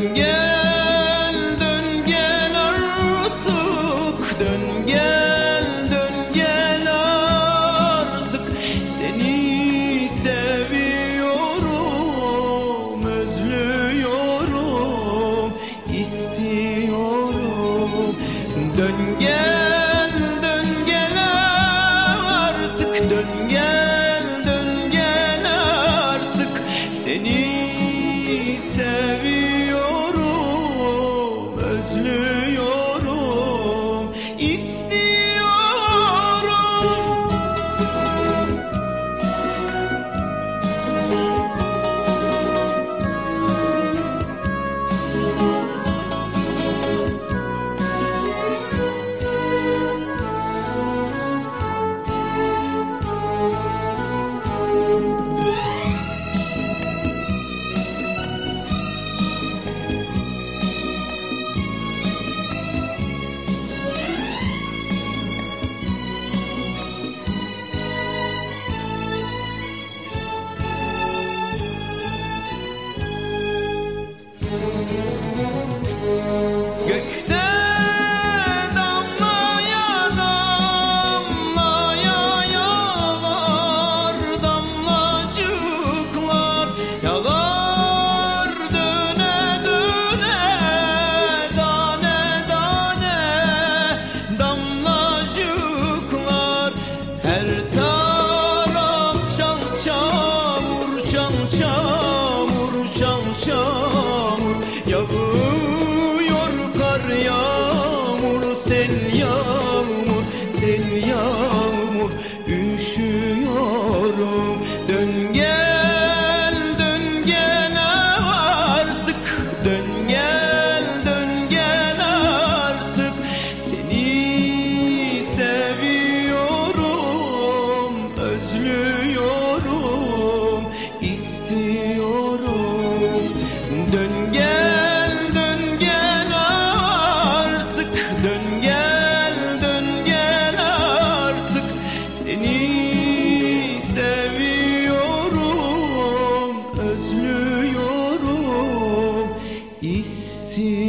dön gel artık, dön gel artık. Seni seviyorum, özlüyorum, istiyorum. Dön gel artık, dön gel artık. Seni seviyorum, özlüyorum, istiyorum. Gökte damlaya damlaya yağar damlacıklar, yağar döne döne tane tane damlacıklar. Her taraf çal çamur, çal çamur, çal çamur. Yağıyor kar yağmur, sel yağmur, sel yağmur. Üşüyorum. Dön gel artık, dön gel artık. Seni seviyorum, özlüyorum, istiyorum. Dön gel artık, dön gel artık. Seni seviyorum, özlüyorum, istiyorum.